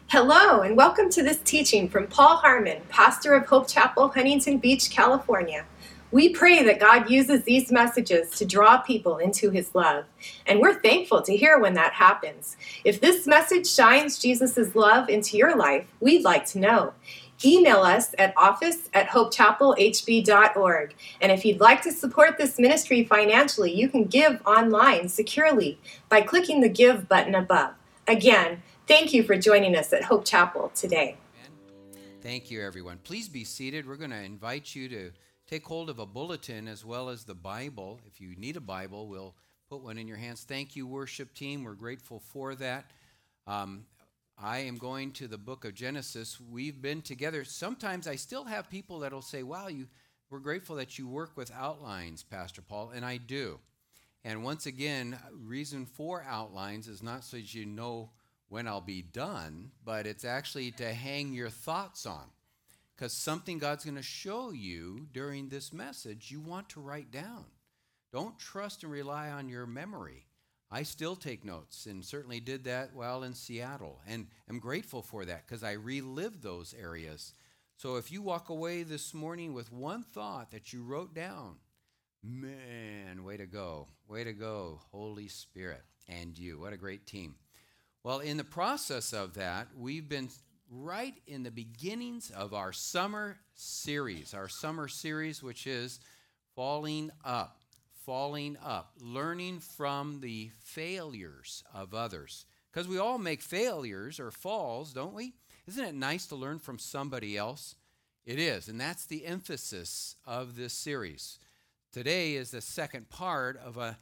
Hello, and welcome to this teaching from Paul Harmon, pastor of Hope Chapel, Huntington Beach, California. We pray that God uses these messages to draw people into his love, and we're thankful to hear when that happens. If this message shines Jesus' love into your life, we'd like to know. Email us at office@hopechapelhb.org. And if you'd like to support this ministry financially, you can give online securely by clicking the Give button above. Again, thank you for joining us at Hope Chapel today. Thank you, everyone. Please be seated. We're going to invite you to take hold of a bulletin as well as the Bible. If you need a Bible, we'll put one in your hands. Thank you, worship team. We're grateful for that. I am going to the book of Genesis. We've been together. Sometimes I still have people that will say, wow, we're grateful that you work with outlines, Pastor Paul, and I do. And once again, reason for outlines is not so that you know when I'll be done, but it's actually to hang your thoughts on. Because something God's going to show you during this message, you want to write down. Don't trust and rely on your memory. I still take notes and certainly did that while in Seattle. And I'm grateful for that because I relived those areas. So if you walk away this morning with one thought that you wrote down, man, way to go. Way to go, Holy Spirit and you. What a great team. Well, in the process of that, we've been right in the beginnings of our summer series, which is Falling Up, learning from the failures of others. Because we all make failures or falls, don't we? Isn't it nice to learn from somebody else? It is, and that's the emphasis of this series. Today is the second part of a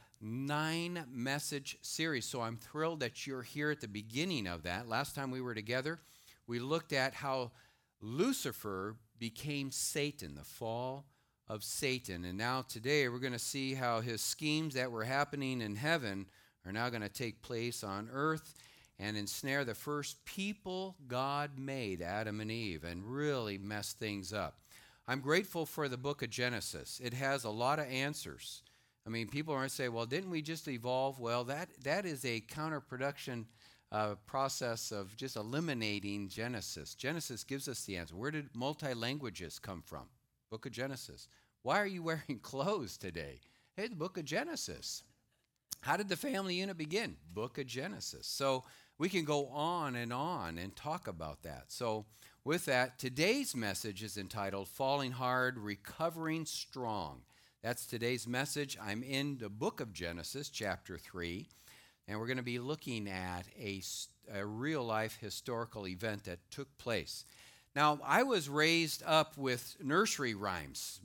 9-message series, so I'm thrilled that you're here at the beginning of that. Last time we were together, we looked at how Lucifer became Satan, the fall of Satan. And now today we're going to see how his schemes that were happening in heaven are now going to take place on earth and ensnare the first people God made, Adam and Eve, and really mess things up. I'm grateful for the book of Genesis. It has a lot of answers. I mean, people are going to say, well, didn't we just evolve? Well, that is a counterproduction process of just eliminating Genesis. Genesis gives us the answer. Where did multi-languages come from? Book of Genesis. Why are you wearing clothes today? Hey, the book of Genesis. How did the family unit begin? Book of Genesis. So we can go on and talk about that. So with that, today's message is entitled Falling Hard, Recovering Strong. That's today's message. I'm in the book of Genesis, chapter 3, and we're going to be looking at a real-life historical event that took place. Now, I was raised up with nursery rhymes,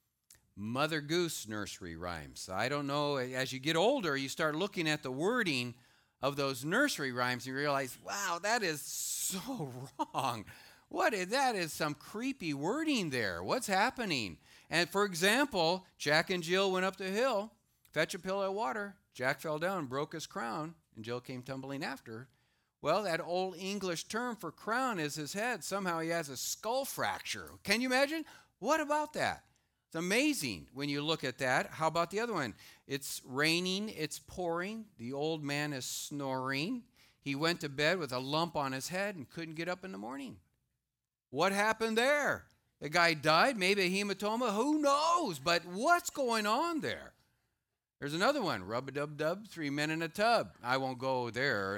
Mother Goose nursery rhymes. I don't know, as you get older, you start looking at the wording of those nursery rhymes and you realize, wow, that is so wrong. That is some creepy wording there. What's happening? And for example, Jack and Jill went up the hill, fetch a pail of water. Jack fell down, broke his crown, and Jill came tumbling after. Well, that old English term for crown is his head. Somehow he has a skull fracture. Can you imagine? What about that? It's amazing when you look at that. How about the other one? It's raining, it's pouring. The old man is snoring. He went to bed with a lump on his head and couldn't get up in the morning. What happened there? The guy died, maybe a hematoma, who knows? But what's going on there? There's another one, rub-a-dub-dub, 3 men in a tub. I won't go there.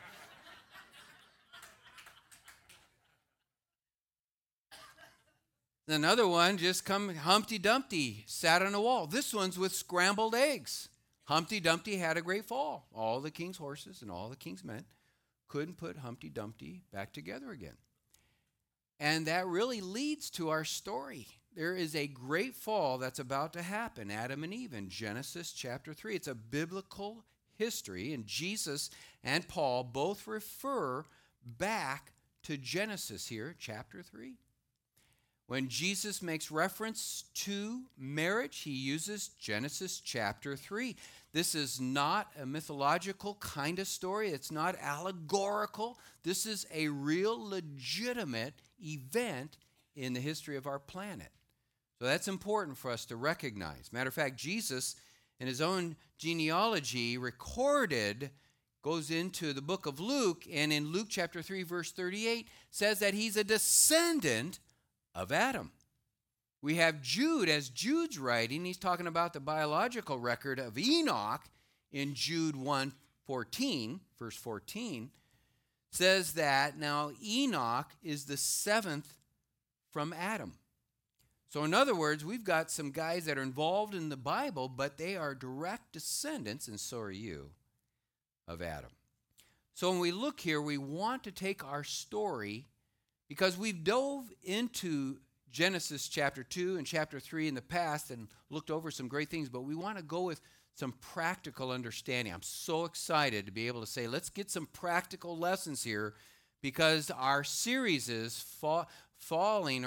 Another one, just come, Humpty Dumpty sat on a wall. This one's with scrambled eggs. Humpty Dumpty had a great fall. All the king's horses and all the king's men couldn't put Humpty Dumpty back together again. And that really leads to our story. There is a great fall that's about to happen, Adam and Eve, in Genesis chapter 3. It's a biblical history, and Jesus and Paul both refer back to Genesis here, chapter 3. When Jesus makes reference to marriage, he uses Genesis chapter 3. This is not a mythological kind of story. It's not allegorical. This is a real legitimate event in the history of our planet. So that's important for us to recognize. Matter of fact, Jesus, in his own genealogy, recorded goes into the book of Luke, and in Luke chapter 3, verse 38, says that he's a descendant of Adam. We have Jude, as Jude's writing, he's talking about the biological record of Enoch in Jude 1:14, verse 14, says that now Enoch is the seventh from Adam. So in other words, we've got some guys that are involved in the Bible, but they are direct descendants, and so are you, of Adam. So when we look here, we want to take our story, because we've dove into Genesis chapter 2 and chapter 3 in the past and looked over some great things, but we want to go with some practical understanding. I'm so excited to be able to say, let's get some practical lessons here, because our series is falling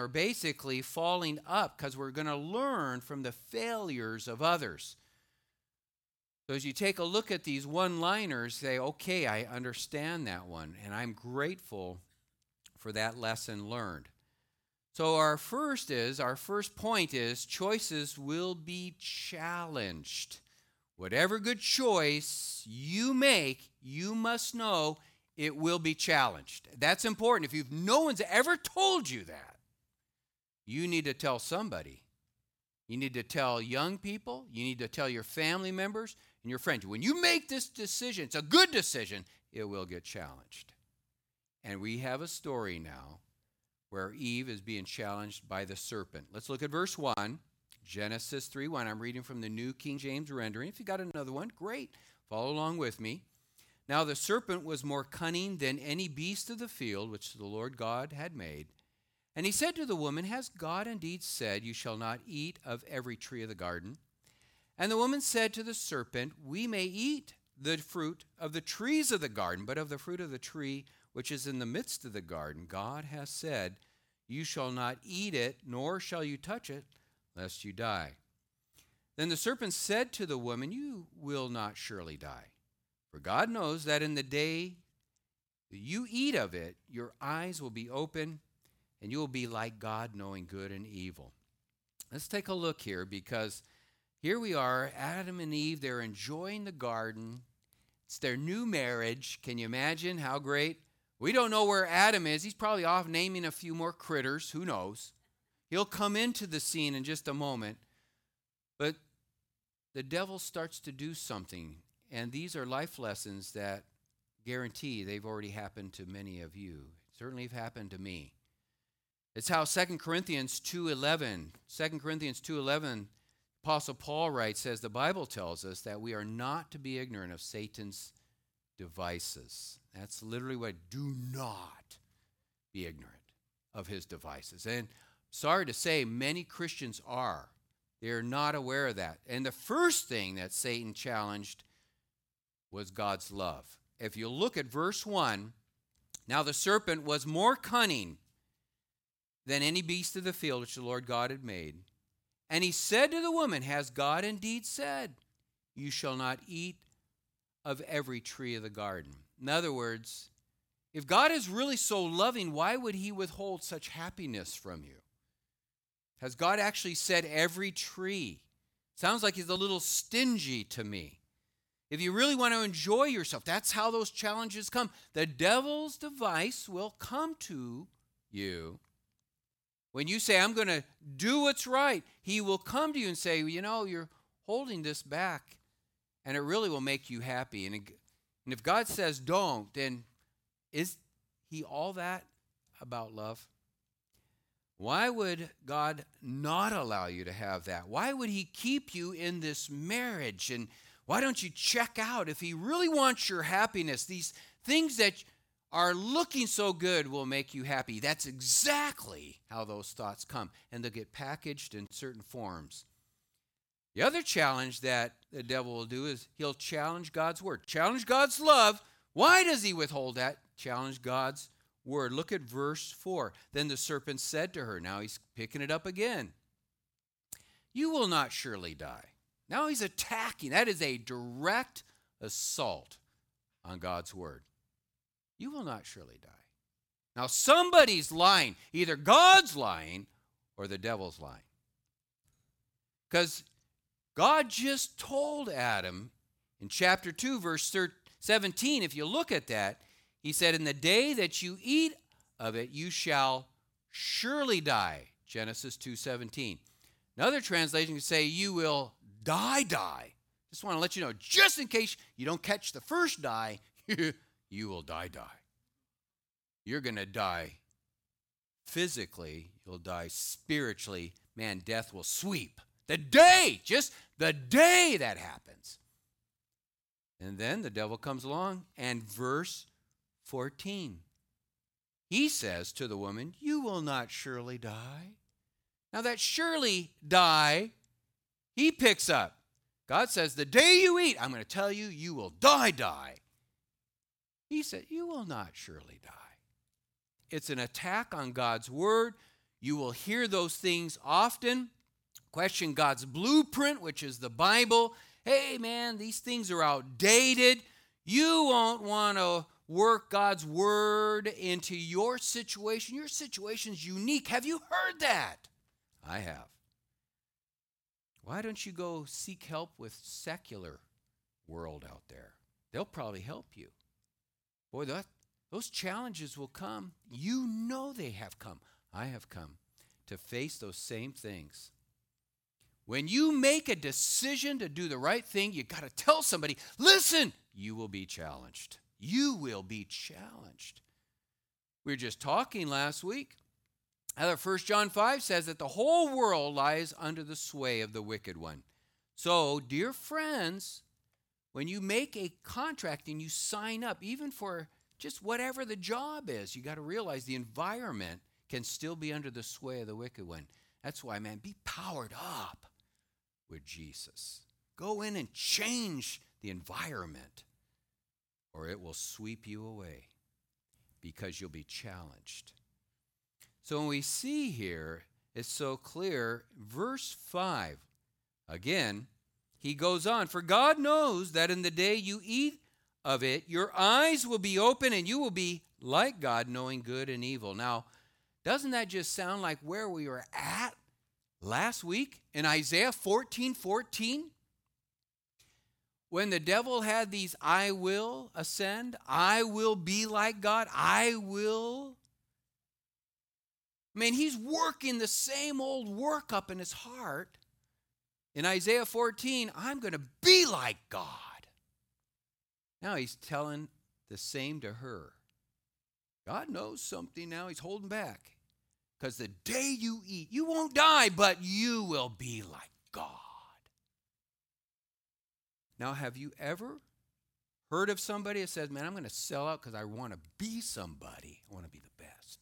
up, because we're going to learn from the failures of others. So as you take a look at these one-liners, say, okay, I understand that one, and I'm grateful for that lesson learned. So our first point is choices will be challenged. Whatever good choice you make, you must know it will be challenged. That's important. If no one's ever told you that, you need to tell somebody. You need to tell young people. You need to tell your family members and your friends. When you make this decision, it's a good decision, it will get challenged. And we have a story now where Eve is being challenged by the serpent. Let's look at verse 1, Genesis 3:1. I'm reading from the New King James rendering. If you got another one, great. Follow along with me. Now the serpent was more cunning than any beast of the field which the Lord God had made. And he said to the woman, has God indeed said, you shall not eat of every tree of the garden? And the woman said to the serpent, we may eat the fruit of the trees of the garden, but of the fruit of the tree which is in the midst of the garden, God has said, you shall not eat it, nor shall you touch it, lest you die. Then the serpent said to the woman, you will not surely die. For God knows that in the day that you eat of it, your eyes will be open, and you will be like God, knowing good and evil. Let's take a look here, because here we are, Adam and Eve, they're enjoying the garden. It's their new marriage. Can you imagine how great? We don't know where Adam is. He's probably off naming a few more critters. Who knows? He'll come into the scene in just a moment. But the devil starts to do something. And these are life lessons that guarantee they've already happened to many of you. Certainly have happened to me. It's how 2 Corinthians 2:11, Apostle Paul writes, says the Bible tells us that we are not to be ignorant of Satan's devices. That's literally what, do not be ignorant of his devices. And sorry to say, many Christians are. They're not aware of that. And the first thing that Satan challenged was God's love. If you look at verse 1, now the serpent was more cunning than any beast of the field which the Lord God had made. And he said to the woman, has God indeed said, you shall not eat of every tree of the garden? In other words, if God is really so loving, why would he withhold such happiness from you? Has God actually said every tree? Sounds like he's a little stingy to me. If you really want to enjoy yourself, that's how those challenges come. The devil's device will come to you. When you say, I'm going to do what's right, he will come to you and say, you're holding this back, and it really will make you happy. And if God says don't, then is he all that about love? Why would God not allow you to have that? Why would he keep you in this marriage? And why don't you check out if he really wants your happiness? These things that are looking so good will make you happy. That's exactly how those thoughts come, and they'll get packaged in certain forms. The other challenge that the devil will do is he'll challenge God's word, challenge God's love. Why does he withhold that? Challenge God's word. Look at verse 4. Then the serpent said to her, now he's picking it up again, you will not surely die. Now he's attacking. That is a direct assault on God's word. You will not surely die. Now somebody's lying. Either God's lying or the devil's lying. Because God just told Adam in chapter 2, verse 17, if you look at that, he said, in the day that you eat of it, you shall surely die. Genesis 2:17. Another translation can say, you will die. Just want to let you know, just in case you don't catch the first die, you will die. You're going to die physically. You'll die spiritually. Man, death will sweep. Just the day that happens. And then the devil comes along, and verse 14. He says to the woman, you will not surely die. Now that surely die, he picks up. God says, the day you eat, I'm going to tell you, you will die. He said, you will not surely die. It's an attack on God's word. You will hear those things often. Question God's blueprint, which is the Bible. Hey, man, these things are outdated. You won't want to work God's word into your situation. Your situation's unique. Have you heard that? I have. Why don't you go seek help with secular world out there? They'll probably help you. Boy, those challenges will come. You know they have come. I have come to face those same things. When you make a decision to do the right thing, you got to tell somebody, listen, you will be challenged. You will be challenged. We were just talking last week. 1 John 5 says that the whole world lies under the sway of the wicked one. So, dear friends, when you make a contract and you sign up, even for just whatever the job is, you got to realize the environment can still be under the sway of the wicked one. That's why, man, be powered up with Jesus. Go in and change the environment, or it will sweep you away because you'll be challenged. So when we see here, it's so clear, verse 5, again, he goes on, for God knows that in the day you eat of it, your eyes will be open and you will be like God, knowing good and evil. Now, doesn't that just sound like where we were at last week in Isaiah 14:14? When the devil had these, I will ascend, I will be like God, I will. I mean, he's working the same old work up in his heart. In Isaiah 14, I'm going to be like God. Now he's telling the same to her. God knows something now. He's holding back. Because the day you eat, you won't die, but you will be like God. Now, have you ever heard of somebody that says, man, I'm going to sell out because I want to be somebody. I want to be the best.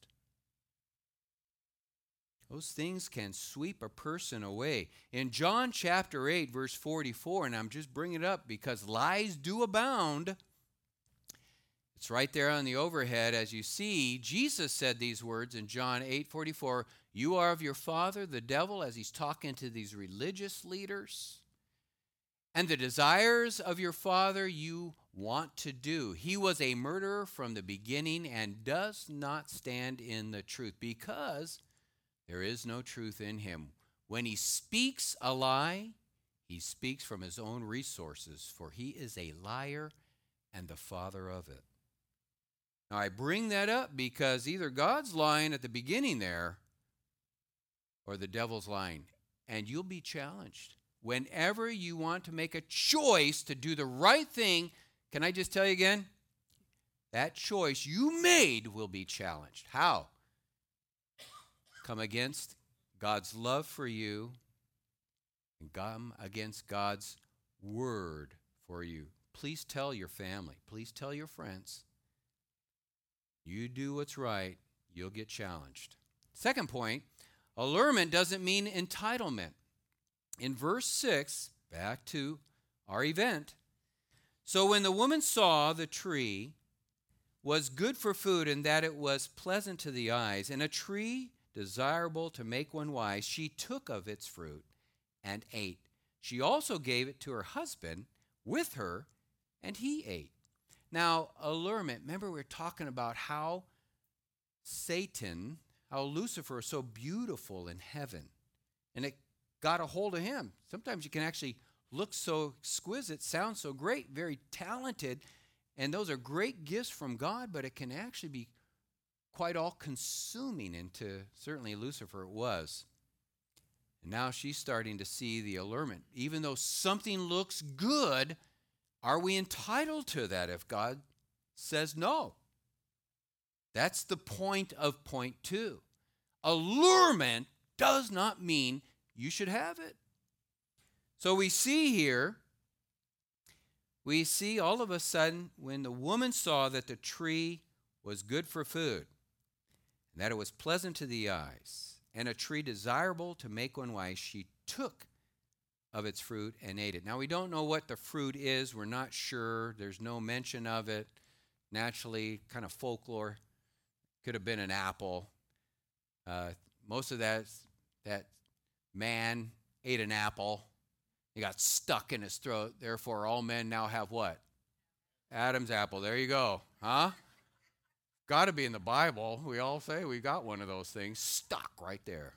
Those things can sweep a person away. In John chapter 8, verse 44, and I'm just bringing it up because lies do abound. It's right there on the overhead. As you see, Jesus said these words in John 8:44, you are of your father, the devil, as he's talking to these religious leaders. And the desires of your father you want to do. He was a murderer from the beginning and does not stand in the truth because there is no truth in him. When he speaks a lie, he speaks from his own resources, for he is a liar and the father of it. Now, I bring that up because either God's lying at the beginning there or the devil's lying, and you'll be challenged. Whenever you want to make a choice to do the right thing, can I just tell you again? That choice you made will be challenged. How? Come against God's love for you and come against God's word for you. Please tell your family. Please tell your friends. You do what's right, you'll get challenged. Second point, allurement doesn't mean entitlement. In verse 6, back to our event. So when the woman saw the tree was good for food and that it was pleasant to the eyes, and a tree desirable to make one wise, she took of its fruit and ate. She also gave it to her husband with her, and he ate. Now, allurement, remember we were talking about how Lucifer is so beautiful in heaven, and it got a hold of him. Sometimes you can actually look so exquisite, sound so great, very talented, And those are great gifts from God, but it can actually be quite all-consuming, and to certainly Lucifer it was. And now she's starting to see the allurement. Even though something looks good, are we entitled to that if God says no? That's the point of point 2. Allurement does not mean you should have it. So we see here, all of a sudden, when the woman saw that the tree was good for food, and that it was pleasant to the eyes, and a tree desirable to make one wise, she took of its fruit and ate it. Now, we don't know what the fruit is. We're not sure. There's no mention of it. Naturally, kind of folklore. Could have been an apple. Most of that man ate an apple. He got stuck in his throat. Therefore, all men now have what? Adam's apple. There you go. Huh? Got to be in the Bible. We all say we got one of those things stuck right there.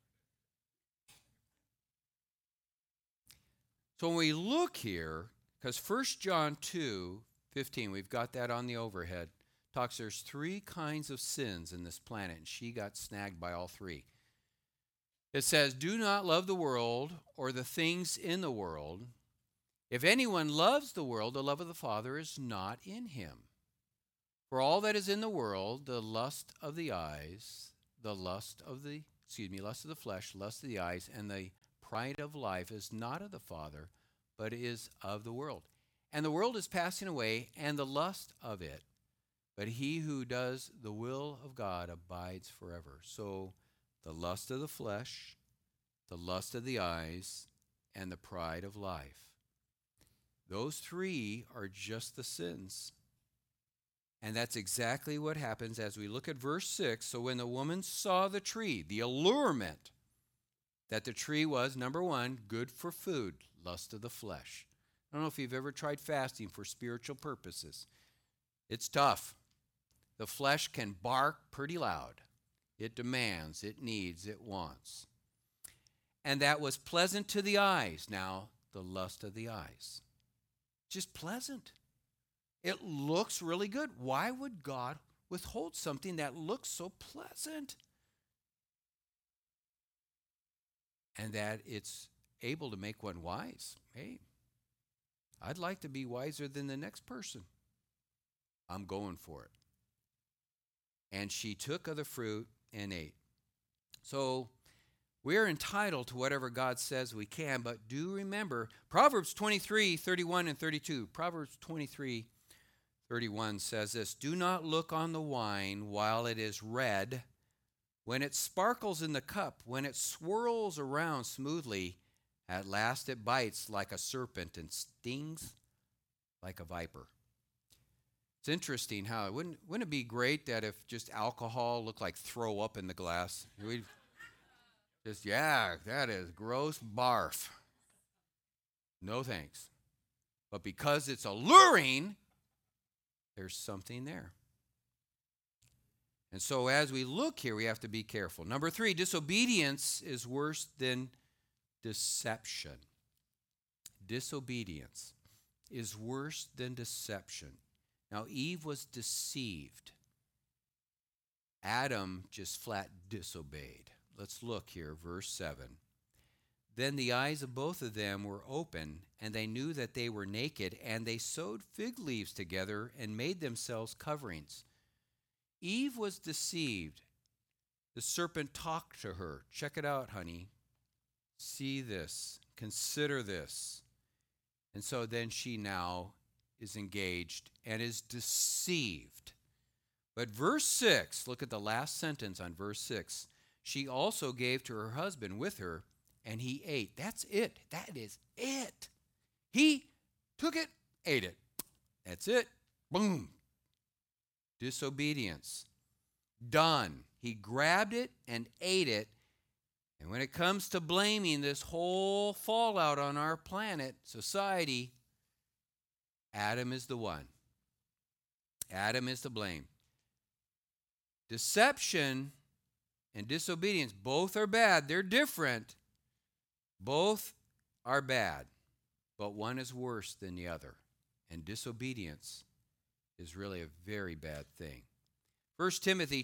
So when we look here, because 1 John 2:15, we've got that on the overhead, talks there's 3 kinds of sins in this planet, and she got snagged by all 3. It says, do not love the world or the things in the world. If anyone loves the world, the love of the Father is not in him. For all that is in the world, the lust of the eyes, lust of the flesh, lust of the eyes, and the pride of life is not of the Father, but is of the world. And the world is passing away, and the lust of it. But he who does the will of God abides forever. So the lust of the flesh, the lust of the eyes, and the pride of life. Those 3 are just the sins. And that's exactly what happens as we look at verse 6. So when the woman saw the tree, the allurement, that the tree was, number 1, good for food, lust of the flesh. I don't know if you've ever tried fasting for spiritual purposes. It's tough. The flesh can bark pretty loud. It demands, it needs, it wants. And that was pleasant to the eyes. Now, the lust of the eyes. Just pleasant. It looks really good. Why would God withhold something that looks so pleasant? And that it's able to make one wise. Hey, I'd like to be wiser than the next person. I'm going for it. And she took of the fruit and ate. So we're entitled to whatever God says we can, but do remember Proverbs 23:31 and 32. Proverbs 23:31 says this, do not look on the wine while it is red, when it sparkles in the cup, when it swirls around smoothly, at last it bites like a serpent and stings like a viper. It's interesting how, wouldn't it be great that if just alcohol looked like throw up in the glass? We'd just, yeah, that is gross barf. No thanks. But because it's alluring, there's something there. And so as we look here, we have to be careful. Number 3, disobedience is worse than deception. Disobedience is worse than deception. Now, Eve was deceived. Adam just flat disobeyed. Let's look here, verse 7. Then the eyes of both of them were open, and they knew that they were naked, and they sewed fig leaves together and made themselves coverings. Eve was deceived. The serpent talked to her. Check it out, honey. See this. Consider this. And so then she now is engaged and is deceived. But verse 6, look at the last sentence on verse 6. She also gave to her husband with her, and he ate. That's it. That is it. He took it, ate it. That's it. Boom. Disobedience. Done. He grabbed it and ate it. And when it comes to blaming this whole fallout on our planet, society, Adam is the one. Adam is to blame. Deception and disobedience, both are bad. They're different. Both are bad. But one is worse than the other. And disobedience is really a very bad thing. 1 Timothy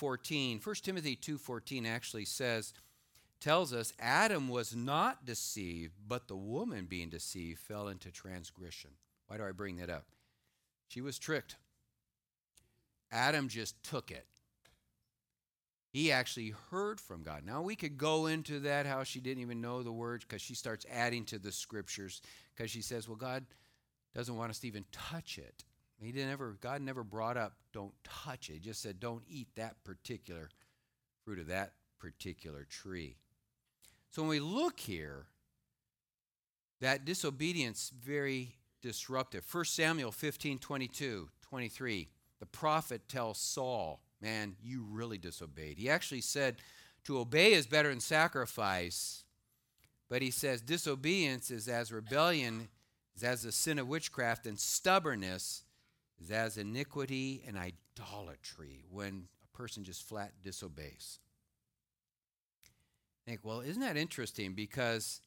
2:14 actually tells us Adam was not deceived, but the woman being deceived fell into transgression. Why do I bring that up? She was tricked. Adam just took it. He actually heard from God. Now we could go into that, how she didn't even know the words, because she starts adding to the scriptures, because she says, well, God doesn't want us to even touch it. God never brought up don't touch it. He just said don't eat that particular fruit of that particular tree. So when we look here, that disobedience very disruptive. 1 Samuel 15:22-23, the prophet tells Saul, man, you really disobeyed. He actually said to obey is better than sacrifice, but he says disobedience is as rebellion, is as the sin of witchcraft, and stubbornness is as iniquity and idolatry, when a person just flat disobeys. I think, well, isn't that interesting? Because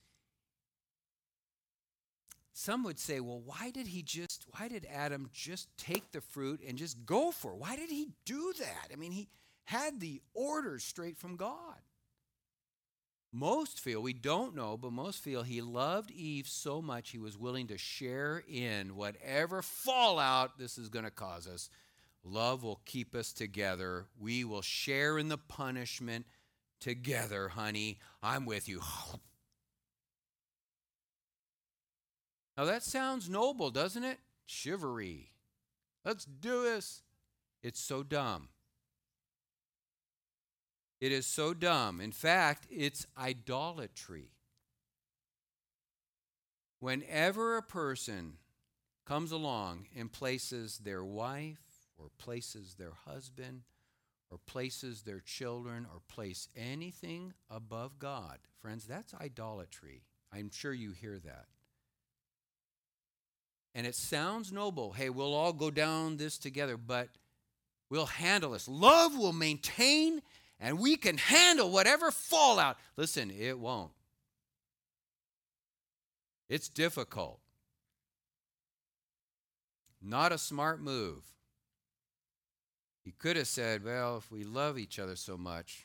some would say, well, why did Adam just take the fruit and just go for it? Why did he do that? I mean, he had the orders straight from God. Most feel, we don't know, but most feel he loved Eve so much he was willing to share in whatever fallout this is going to cause us. Love will keep us together. We will share in the punishment together, honey. I'm with you. Now that sounds noble, doesn't it? Chivalry. Let's do this. It's so dumb. It is so dumb. In fact, it's idolatry. Whenever a person comes along and places their wife or places their husband or places their children or place anything above God, friends, that's idolatry. I'm sure you hear that. And it sounds noble. Hey, we'll all go down this together, but we'll handle this. Love will maintain, and we can handle whatever fallout. Listen, it won't. It's difficult. Not a smart move. He could have said, well, if we love each other so much,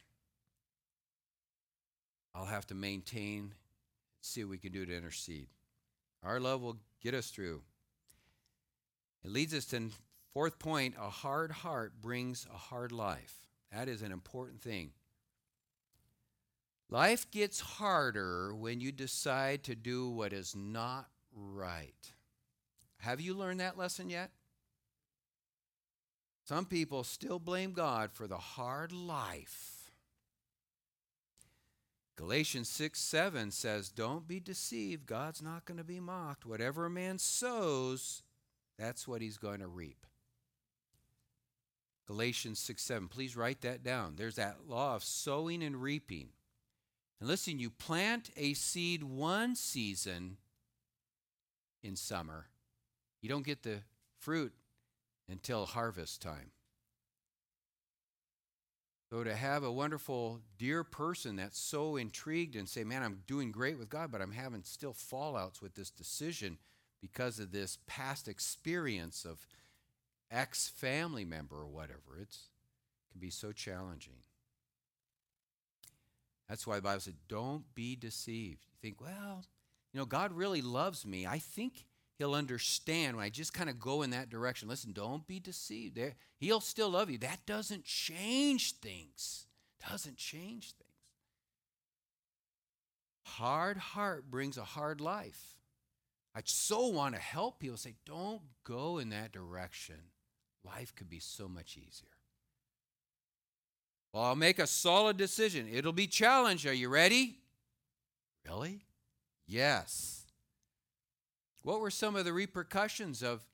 I'll have to maintain, see what we can do to intercede. Our love will get us through. It leads us to fourth point, a hard heart brings a hard life. That is an important thing. Life gets harder when you decide to do what is not right. Have you learned that lesson yet? Some people still blame God for the hard life. Galatians 6:7 says, don't be deceived. God's not going to be mocked. Whatever a man sows, that's what he's going to reap. Galatians 6:7. Please write that down. There's that law of sowing and reaping. And listen, you plant a seed one season in summer. You don't get the fruit until harvest time. So to have a wonderful, dear person that's so intrigued and say, man, I'm doing great with God, but I'm having still fallouts with this decision because of this past experience of ex-family member or whatever. It can be so challenging. That's why the Bible said, don't be deceived. You think, well, God really loves me. I think he'll understand when I just kind of go in that direction. Listen, don't be deceived. He'll still love you. That doesn't change things. Doesn't change things. Hard heart brings a hard life. I so want to help people say, don't go in that direction. Life could be so much easier. Well, I'll make a solid decision. It'll be challenged. Are you ready? Really? Yes. What were some of the repercussions of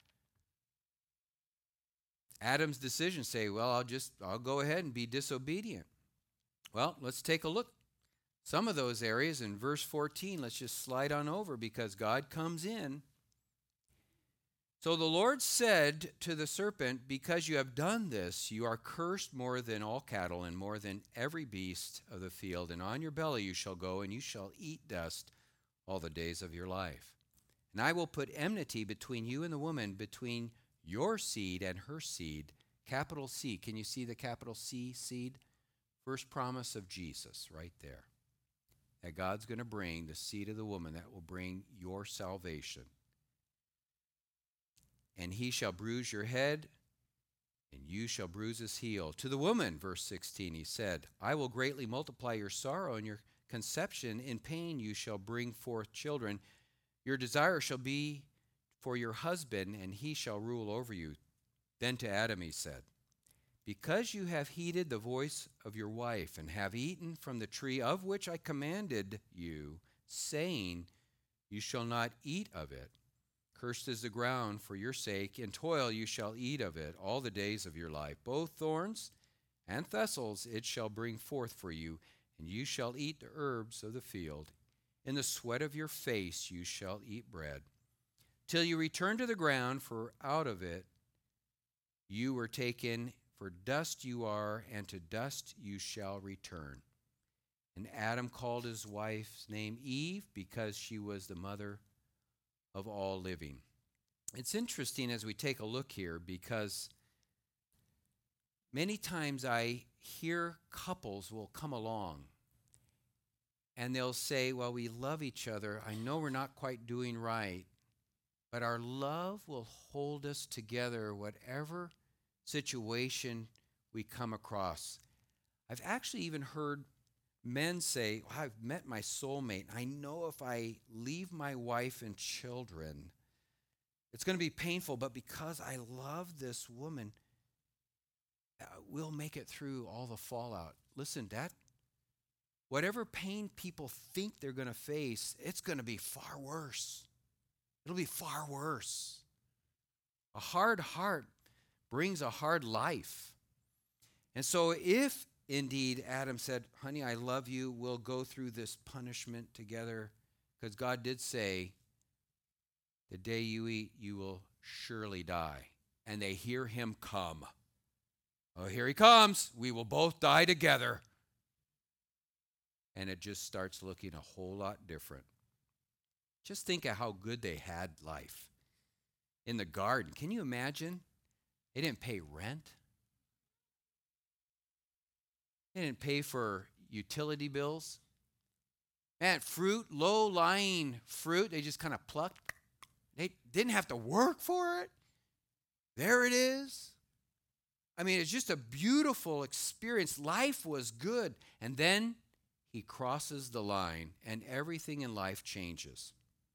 Adam's decision? Say, well, I'll go ahead and be disobedient. Well, let's take a look. Some of those areas in verse 14, let's just slide on over because God comes in. So the Lord said to the serpent, because you have done this, you are cursed more than all cattle and more than every beast of the field. And on your belly you shall go, and you shall eat dust all the days of your life. And I will put enmity between you and the woman, between your seed and her seed. Capital C. Can you see the capital C, seed? First promise of Jesus right there. That God's going to bring the seed of the woman that will bring your salvation. And he shall bruise your head, and you shall bruise his heel. To the woman, verse 16, he said, I will greatly multiply your sorrow and your conception. In pain you shall bring forth children. Your desire shall be for your husband, and he shall rule over you. Then to Adam he said, because you have heeded the voice of your wife, and have eaten from the tree of which I commanded you, saying, you shall not eat of it. Cursed is the ground for your sake. In toil you shall eat of it all the days of your life. Both thorns and thistles it shall bring forth for you, and you shall eat the herbs of the field. In the sweat of your face you shall eat bread, till you return to the ground, for out of it you were taken. For dust you are, and to dust you shall return. And Adam called his wife's name Eve, because she was the mother of all living. It's interesting as we take a look here, because many times I hear couples will come along and they'll say, well, we love each other. I know we're not quite doing right, but our love will hold us together whatever situation we come across. I've actually even heard men say, well, I've met my soulmate. I know if I leave my wife and children, it's going to be painful, but because I love this woman, we'll make it through all the fallout. Listen, that whatever pain people think they're going to face, it's going to be far worse. It'll be far worse. A hard heart brings a hard life. And so if indeed Adam said, honey, I love you, we'll go through this punishment together, because God did say, the day you eat, you will surely die. And they hear him come. Oh, here he comes. We will both die together. And it just starts looking a whole lot different. Just think of how good they had life in the garden. Can you imagine? They didn't pay rent. They didn't pay for utility bills. Man, fruit, low-lying fruit, they just kind of plucked. They didn't have to work for it. There it is. I mean, it's just a beautiful experience. Life was good. And then he crosses the line, and everything in life changes.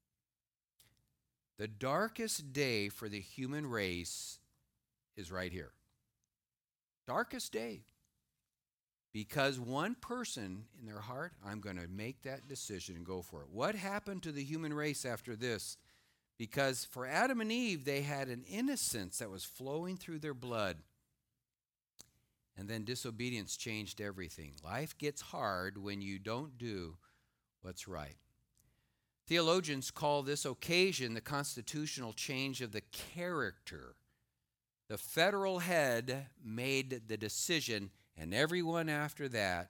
The darkest day for the human race is right here. Darkest day. Because one person in their heart, I'm going to make that decision and go for it. What happened to the human race after this? Because for Adam and Eve, they had an innocence that was flowing through their blood. And then disobedience changed everything. Life gets hard when you don't do what's right. Theologians call this occasion the constitutional change of the character. The federal head made the decision, and everyone after that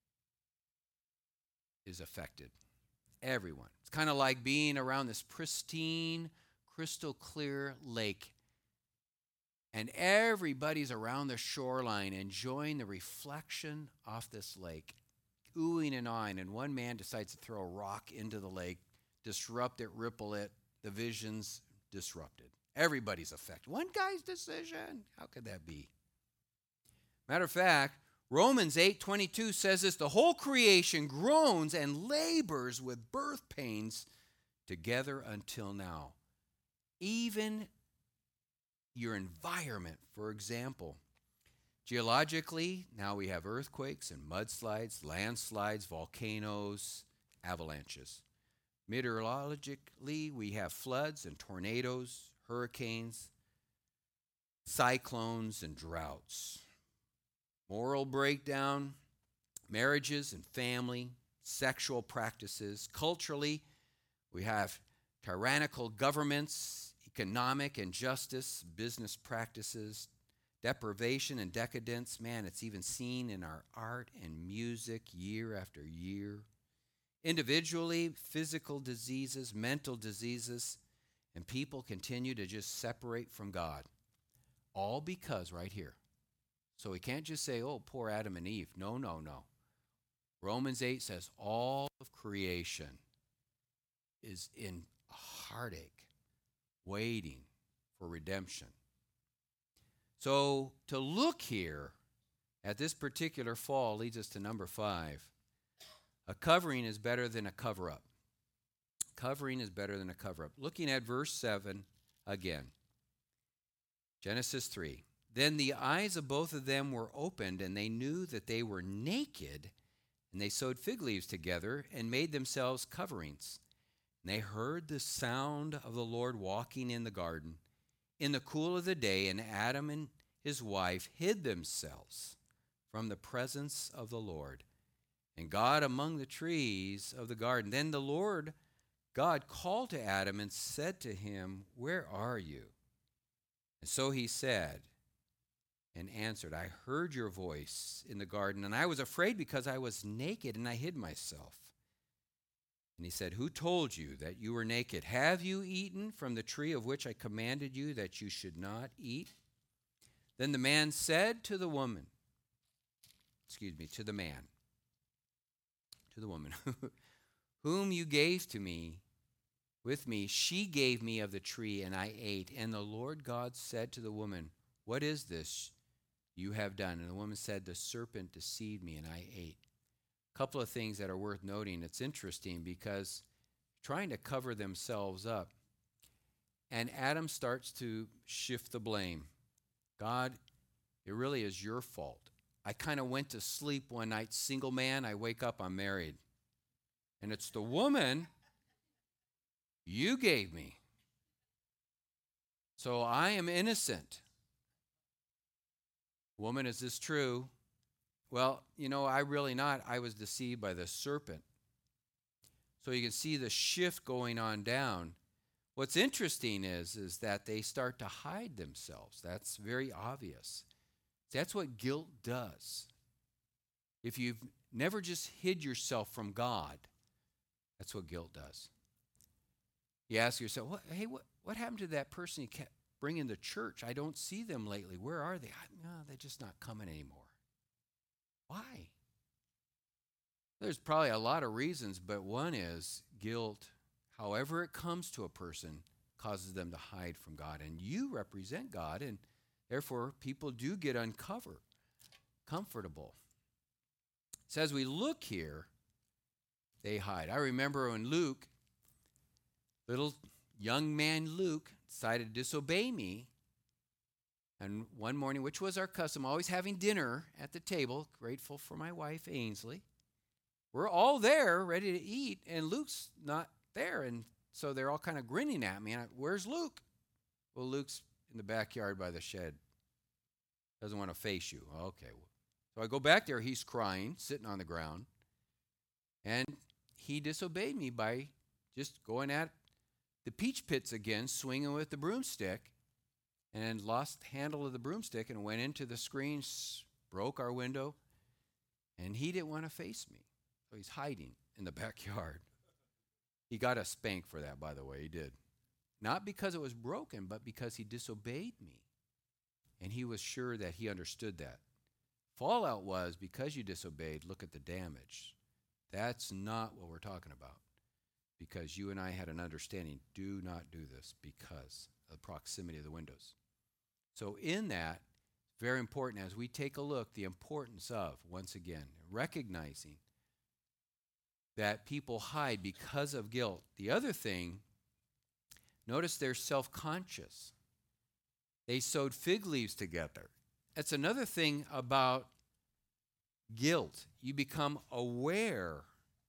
is affected. Everyone. It's kind of like being around this pristine, crystal clear lake, and everybody's around the shoreline enjoying the reflection off this lake, oohing and awing, and one man decides to throw a rock into the lake, disrupt it, ripple it, the vision's disrupted. Everybody's affected. One guy's decision, how could that be? Matter of fact, Romans 8:22 says this, the whole creation groans and labors with birth pains together until now. Even your environment, for example. Geologically, now we have earthquakes and mudslides, landslides, volcanoes, avalanches. Meteorologically, we have floods and tornadoes, hurricanes, cyclones, and droughts. Moral breakdown, marriages and family, sexual practices. Culturally, we have tyrannical governments, economic injustice, business practices, deprivation and decadence. Man, it's even seen in our art and music year after year. Individually, physical diseases, mental diseases, and people continue to just separate from God. All because, right here. So we can't just say, oh, poor Adam and Eve. No, no, no. Romans 8 says all of creation is in heartache, waiting for redemption. So to look here at this particular fall leads us to number 5. A covering is better than a cover-up. Covering is better than a cover-up. Looking at verse 7 again. Genesis 3. Then the eyes of both of them were opened, and they knew that they were naked, and they sewed fig leaves together and made themselves coverings. And they heard the sound of the Lord walking in the garden in the cool of the day, and Adam and his wife hid themselves from the presence of the Lord, and God among the trees of the garden. Then the Lord God called to Adam and said to him, where are you? And so he said and answered, I heard your voice in the garden, and I was afraid because I was naked, and I hid myself. And he said, who told you that you were naked? Have you eaten from the tree of which I commanded you that you should not eat? Then the man said to the woman, to the woman, whom you gave to me, with me, she gave me of the tree, and I ate. And the Lord God said to the woman, what is this you have done? And the woman said, the serpent deceived me, and I ate. A couple of things that are worth noting. It's interesting because trying to cover themselves up, and Adam starts to shift the blame. God, it really is your fault. I kind of went to sleep one night, single man. I wake up, I'm married. And it's the woman you gave me. So I am innocent. Woman, is this true? Well, I really not. I was deceived by the serpent. So you can see the shift going on down. What's interesting is that they start to hide themselves. That's very obvious. That's what guilt does. If you've never just hid yourself from God, that's what guilt does. You ask yourself, what happened to that person you kept bringing to church? I don't see them lately. Where are they? No, they're just not coming anymore. Why? There's probably a lot of reasons, but one is guilt, however it comes to a person, causes them to hide from God. And you represent God, and therefore people do get comfortable. So as we look here, they hide. I remember when Luke, little young man Luke, decided to disobey me. And one morning, which was our custom, always having dinner at the table, grateful for my wife, Ainsley. We're all there, ready to eat, and Luke's not there. And so they're all kind of grinning at me. And where's Luke? Well, Luke's in the backyard by the shed. Doesn't want to face you. Okay. So I go back there. He's crying, sitting on the ground. And he disobeyed me by just going at the peach pits again, swinging with the broomstick, and lost handle of the broomstick and went into the screen, broke our window, and he didn't want to face me. So he's hiding in the backyard. He got a spank for that, by the way, he did. Not because it was broken, but because he disobeyed me. And he was sure that he understood that. Fallout was, because you disobeyed, look at the damage. That's not what we're talking about. Because you and I had an understanding, do not do this because of the proximity of the windows. So in that, very important as we take a look, the importance of, once again, recognizing that people hide because of guilt. The other thing, notice they're self-conscious. They sewed fig leaves together. That's another thing about guilt. You become aware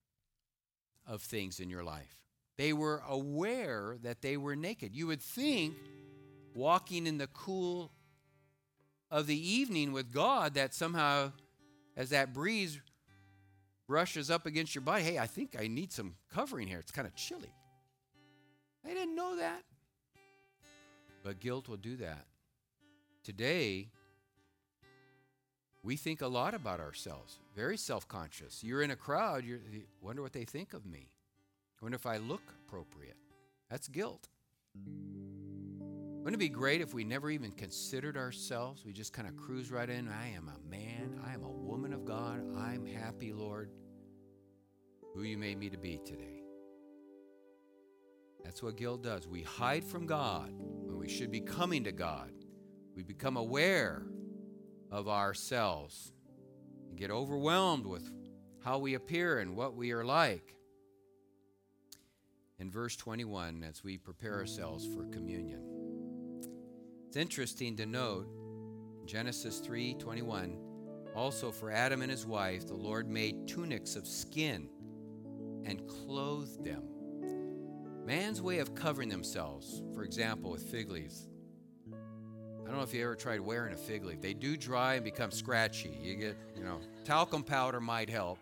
of things in your life. They were aware that they were naked. You would think walking in the cool of the evening with God that somehow as that breeze brushes up against your body, hey, I think I need some covering here. It's kind of chilly. I didn't know that. But guilt will do that. Today, we think a lot about ourselves, very self-conscious. You're in a crowd, you wonder what they think of me. Wonder if I look appropriate. That's guilt. Wouldn't it be great if we never even considered ourselves? We just kind of cruise right in. I am a man. I am a woman of God. I'm happy, Lord, who you made me to be today. That's what guilt does. We hide from God when we should be coming to God. We become aware of ourselves and get overwhelmed with how we appear and what we are like. In verse 21, as we prepare ourselves for communion, it's interesting to note, Genesis 3:21, also for Adam and his wife, the Lord made tunics of skin and clothed them. Man's way of covering themselves, for example, with fig leaves. I don't know if you ever tried wearing a fig leaf. They do dry and become scratchy. You get, talcum powder might help.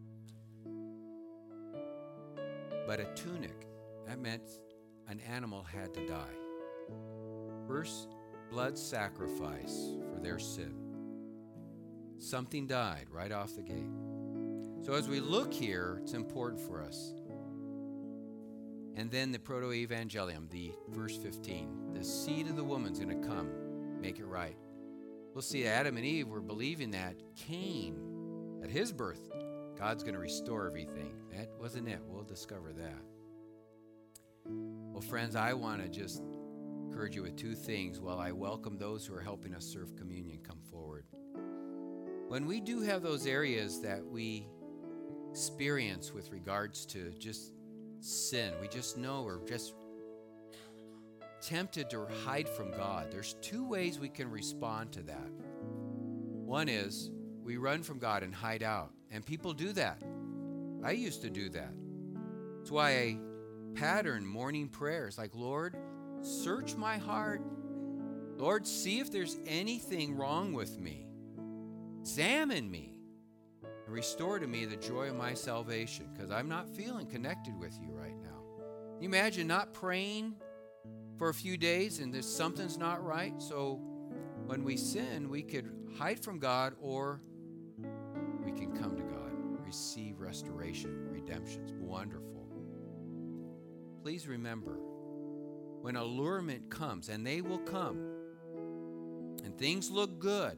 But a tunic, that meant an animal had to die. First, blood sacrifice for their sin. Something died right off the gate. So as we look here, it's important for us. And then the proto-evangelium, the verse 15, the seed of the woman's going to come, make it right. We'll see Adam and Eve were believing that Cain, at his birth, God's going to restore everything. That wasn't it. We'll discover that. Well, friends, I want to just encourage you with two things while I welcome those who are helping us serve communion come forward. When we do have those areas that we experience with regards to just sin, we just know we're just tempted to hide from God. There's two ways we can respond to that. One is we run from God and hide out. And people do that. I used to do that. That's why I pattern morning prayers like, Lord, search my heart. Lord, see if there's anything wrong with me. Examine me and restore to me the joy of my salvation, because I'm not feeling connected with you right now. Can you imagine not praying for a few days and something's not right? So when we sin, we could hide from God, or we can come to God, receive restoration, redemption. It's wonderful. Please remember, when allurement comes, and they will come, and things look good,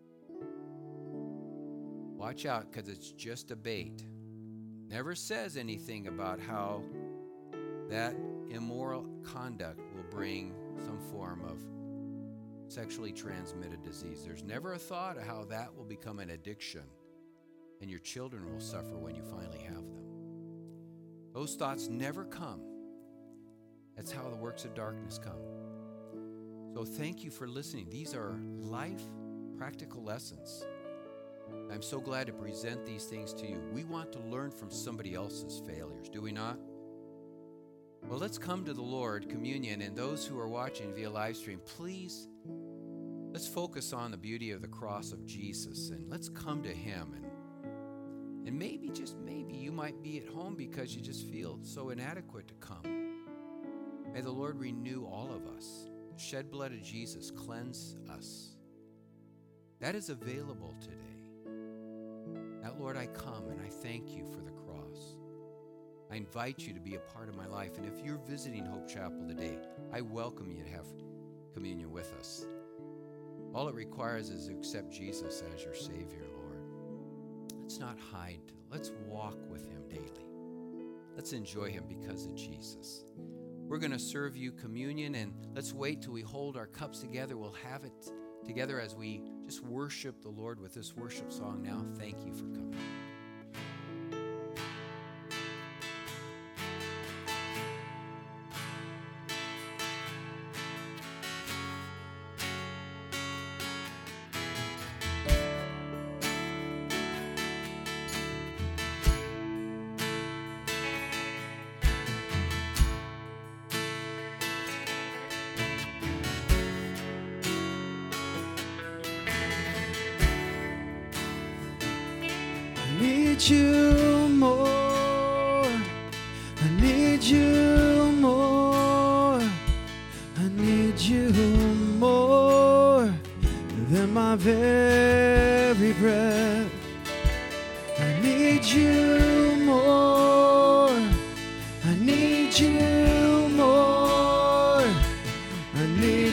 watch out, because it's just a bait. Never says anything about how that immoral conduct will bring some form of sexually transmitted disease. There's never a thought of how that will become an addiction, and your children will suffer when you finally have them. Those thoughts never come. That's how the works of darkness come. So thank you for listening. These are life practical lessons. I'm so glad to present these things to you. We want to learn from somebody else's failures, do we not? Well, let's come to the Lord, communion, and those who are watching via live stream, please, let's focus on the beauty of the cross of Jesus, and let's come to Him. And maybe, just maybe, you might be at home because you just feel so inadequate to come. May the Lord renew all of us. The shed blood of Jesus cleanse us. That is available today. That, Lord, I come and I thank you for the cross. I invite you to be a part of my life. And if you're visiting Hope Chapel today, I welcome you to have communion with us. All it requires is to accept Jesus as your Savior, Lord. Let's not hide. Let's walk with Him daily. Let's enjoy Him because of Jesus. We're going to serve you communion, and let's wait till we hold our cups together. We'll have it together as we just worship the Lord with this worship song now. Thank you for coming. I need you more. I need you more. I need you more than my very breath. I need you more. I need you more. I need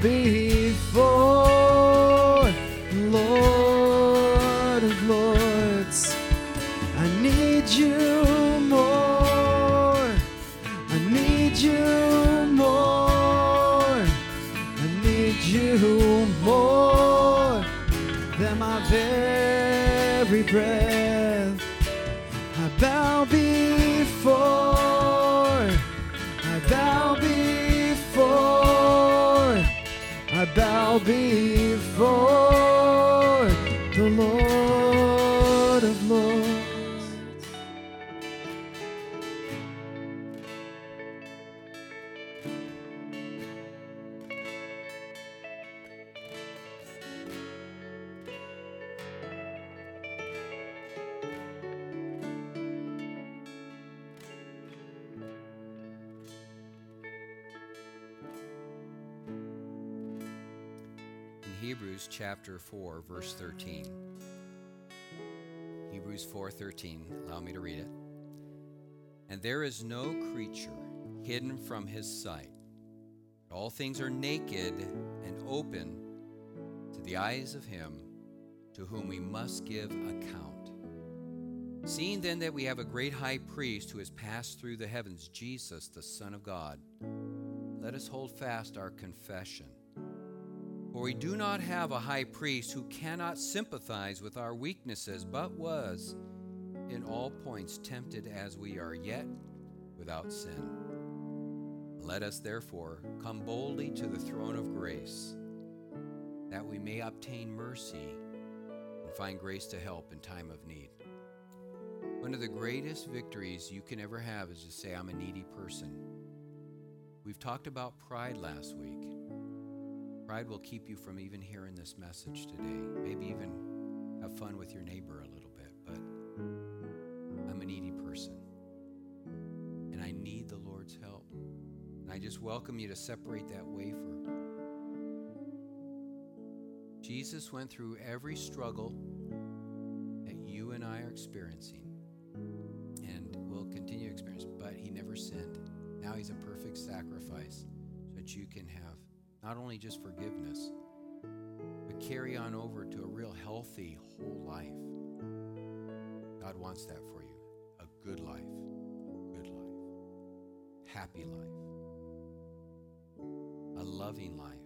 before the Lord of Lords. I need you more. I need you more. I need you more than my very breath. I bow before, I bow before, I bow before the Lord of Lords. Hebrews chapter 4, verse 13. Hebrews 4:13. Allow me to read it. And there is no creature hidden from his sight. All things are naked and open to the eyes of him to whom we must give account. Seeing then that we have a great high priest who has passed through the heavens, Jesus, the Son of God, let us hold fast our confession. For we do not have a high priest who cannot sympathize with our weaknesses, but was in all points tempted as we are, yet without sin. Let us therefore come boldly to the throne of grace, that we may obtain mercy and find grace to help in time of need. One of the greatest victories you can ever have is to say, I'm a needy person. We've talked about pride last week. Pride will keep you from even hearing this message today. Maybe even have fun with your neighbor a little bit, but I'm a needy person, and I need the Lord's help. And I just welcome you to separate that wafer. Jesus went through every struggle that you and I are experiencing, and will continue to experience, but he never sinned. Now he's a perfect sacrifice so that you can have not only just forgiveness, but carry on over to a real healthy, whole life. God wants that for you. A good life, happy life, a loving life.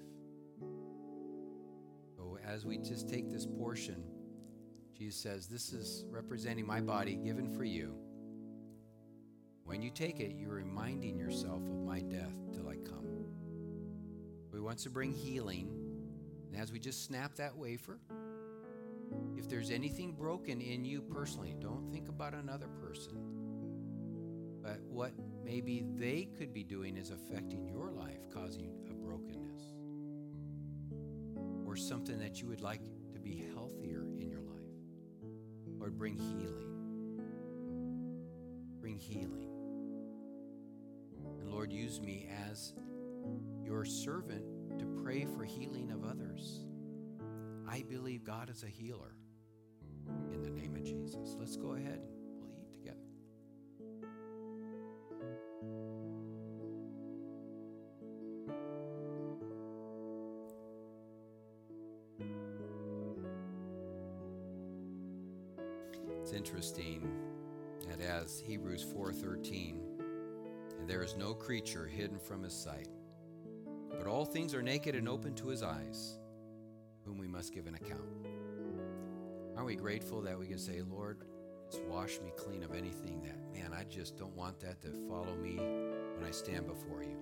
So as we just take this portion, Jesus says, this is representing my body given for you. When you take it, you're reminding yourself of my death till I come. He wants to bring healing. And as we just snap that wafer, if there's anything broken in you personally, don't think about another person. But what maybe they could be doing is affecting your life, causing a brokenness. Or something that you would like to be healthier in your life. Lord, bring healing. Bring healing. And Lord, use me as your servant to pray for healing of others. I believe God is a healer. In the name of Jesus. Let's go ahead and we'll eat together. It's interesting that as Hebrews 4:13, and there is no creature hidden from his sight, but all things are naked and open to his eyes, whom we must give an account. Aren't we grateful that we can say, Lord, just wash me clean of anything that, man, I just don't want that to follow me when I stand before you.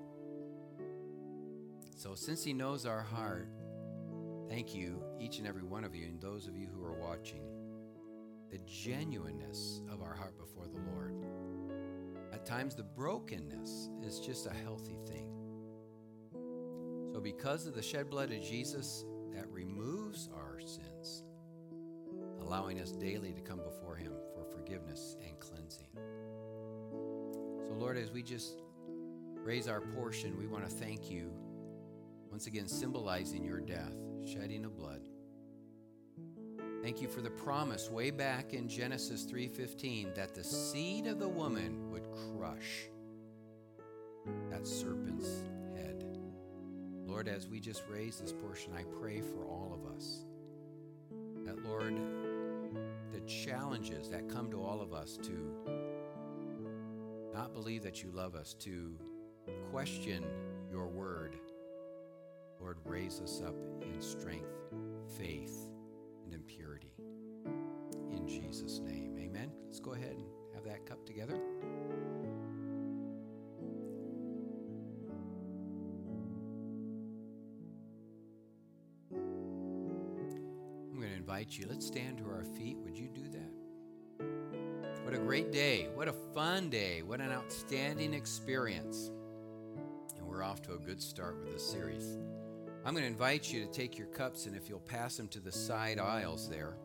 So since he knows our heart, thank you, each and every one of you, and those of you who are watching, the genuineness of our heart before the Lord. At times, the brokenness is just a healthy thing. So because of the shed blood of Jesus that removes our sins, allowing us daily to come before him for forgiveness and cleansing. So Lord, as we just raise our portion, we want to thank you, once again symbolizing your death, shedding of blood. Thank you for the promise way back in Genesis 3:15 that the seed of the woman would crush that serpent's head. Lord, as we just raise this portion, I pray for all of us. That, Lord, the challenges that come to all of us to not believe that you love us, to question your word, Lord, raise us up in strength, faith, and in purity. In Jesus' name, amen. Let's go ahead and have that cup together. I'm going to invite you. Let's stand to our feet. Would you do that? What a great day. What a fun day. What an outstanding experience. And we're off to a good start with this series. I'm going to invite you to take your cups, and if you'll pass them to the side aisles there.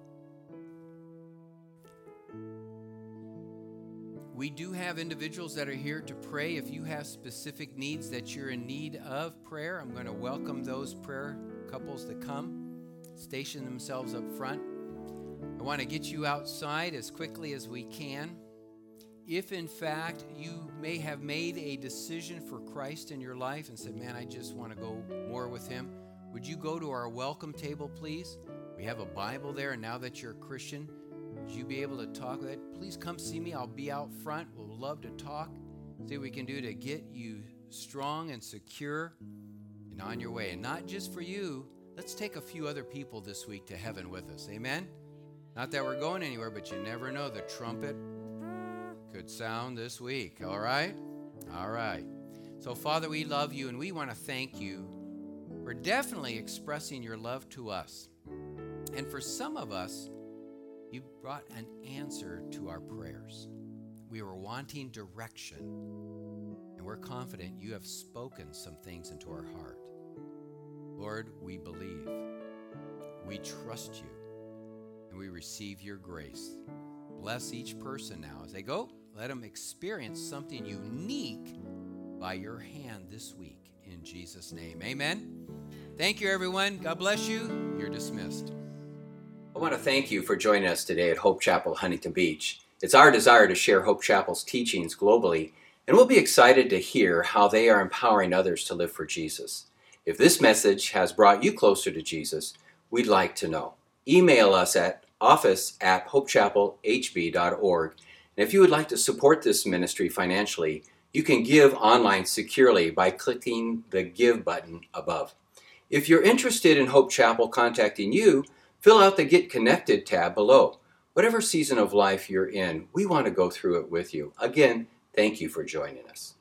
We do have individuals that are here to pray. If you have specific needs that you're in need of prayer, I'm going to welcome those prayer couples to come, station themselves up front. I want to get you outside as quickly as we can. If in fact you may have made a decision for Christ in your life and said, man, I just want to go more with him, would you go to our welcome table, please? We have a Bible there, and now that you're a Christian, would you be able to talk with it? Please come see me. I'll be out front. We'll love to talk, see what we can do to get you strong and secure and on your way. And not just for you, let's take a few other people this week to heaven with us. Amen? Not that we're going anywhere, but you never know. The trumpet could sound this week. All right? All right. So, Father, we love you, and we want to thank you for definitely expressing your love to us. And for some of us, you brought an answer to our prayers. We were wanting direction, and we're confident you have spoken some things into our heart. Lord, we believe. We trust you, and we receive your grace. Bless each person now as they go. Let them experience something unique by your hand this week. In Jesus' name, amen. Thank you, everyone. God bless you. You're dismissed. I want to thank you for joining us today at Hope Chapel, Huntington Beach. It's our desire to share Hope Chapel's teachings globally, and we'll be excited to hear how they are empowering others to live for Jesus. If this message has brought you closer to Jesus, we'd like to know. Email us at office@hopechapelhb.org. And if you would like to support this ministry financially, you can give online securely by clicking the Give button above. If you're interested in Hope Chapel contacting you, fill out the Get Connected tab below. Whatever season of life you're in, we want to go through it with you. Again, thank you for joining us.